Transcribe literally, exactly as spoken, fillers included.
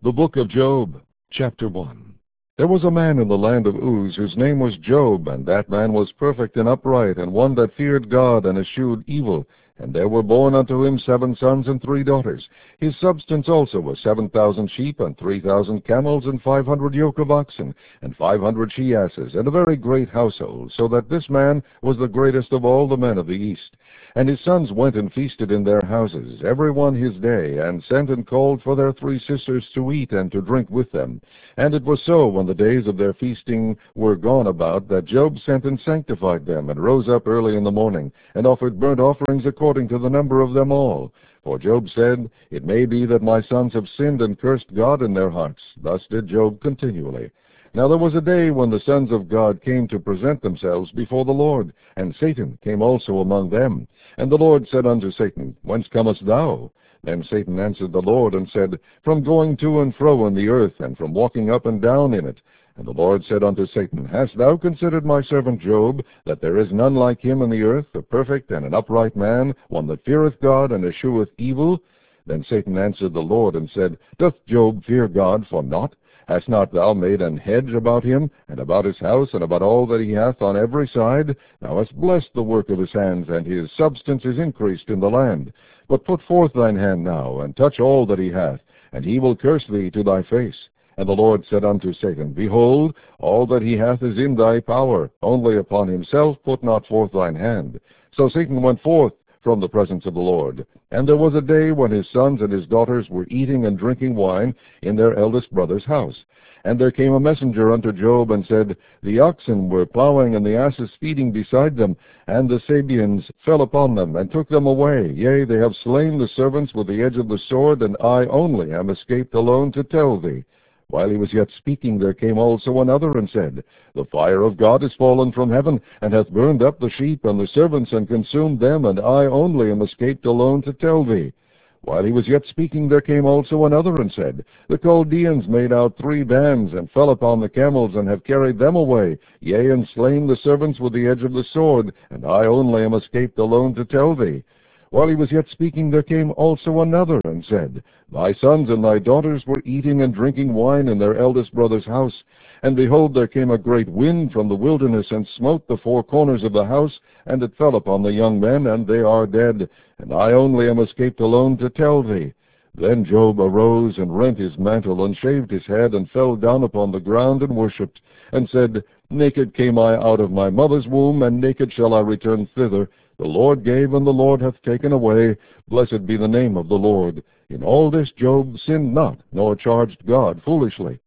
The Book of Job, Chapter one. There was a man in the land of Uz, whose name was Job, and that man was perfect and upright, and one that feared God and eschewed evil. And there were born unto him seven sons and three daughters. His substance also was seven thousand sheep, and three thousand camels, and five hundred yoke of oxen, and five hundred she-asses, and a very great household, so that this man was the greatest of all the men of the east. And his sons went and feasted in their houses, every one his day, and sent and called for their three sisters to eat and to drink with them. And it was so, when the days of their feasting were gone about, that Job sent and sanctified them, and rose up early in the morning, and offered burnt offerings according to the number of them all. For Job said, It may be that my sons have sinned and cursed God in their hearts. Thus did Job continually. Now there was a day when the sons of God came to present themselves before the Lord, and Satan came also among them. And the Lord said unto Satan, Whence comest thou? Then Satan answered the Lord, and said, From going to and fro in the earth, and from walking up and down in it. And the Lord said unto Satan, Hast thou considered my servant Job, that there is none like him in the earth, a perfect and an upright man, one that feareth God and escheweth evil? Then Satan answered the Lord, and said, Doth Job fear God for naught? Hast not thou made an hedge about him, and about his house, and about all that he hath on every side? Thou hast blessed the work of his hands, and his substance is increased in the land. But put forth thine hand now, and touch all that he hath, and he will curse thee to thy face. And the Lord said unto Satan, Behold, all that he hath is in thy power, only upon himself put not forth thine hand. So Satan went forth from the presence of the Lord. And there was a day when his sons and his daughters were eating and drinking wine in their eldest brother's house. And there came a messenger unto Job, and said, The oxen were plowing, and the asses feeding beside them, and the Sabeans fell upon them, and took them away. Yea, they have slain the servants with the edge of the sword, and I only am escaped alone to tell thee. While he was yet speaking, there came also another, and said, The fire of God is fallen from heaven, and hath burned up the sheep and the servants, and consumed them, and I only am escaped alone to tell thee. While he was yet speaking, there came also another, and said, The Chaldeans made out three bands, and fell upon the camels, and have carried them away, yea, and slain the servants with the edge of the sword, and I only am escaped alone to tell thee. While he was yet speaking, there came also another, and said, Thy sons and thy daughters were eating and drinking wine in their eldest brother's house. And behold, there came a great wind from the wilderness, and smote the four corners of the house, and it fell upon the young men, and they are dead. And I only am escaped alone to tell thee. Then Job arose, and rent his mantle, and shaved his head, and fell down upon the ground, and worshipped, and said, Naked came I out of my mother's womb, and naked shall I return thither. The Lord gave, and the Lord hath taken away. Blessed be the name of the Lord. In all this Job sinned not, nor charged God foolishly.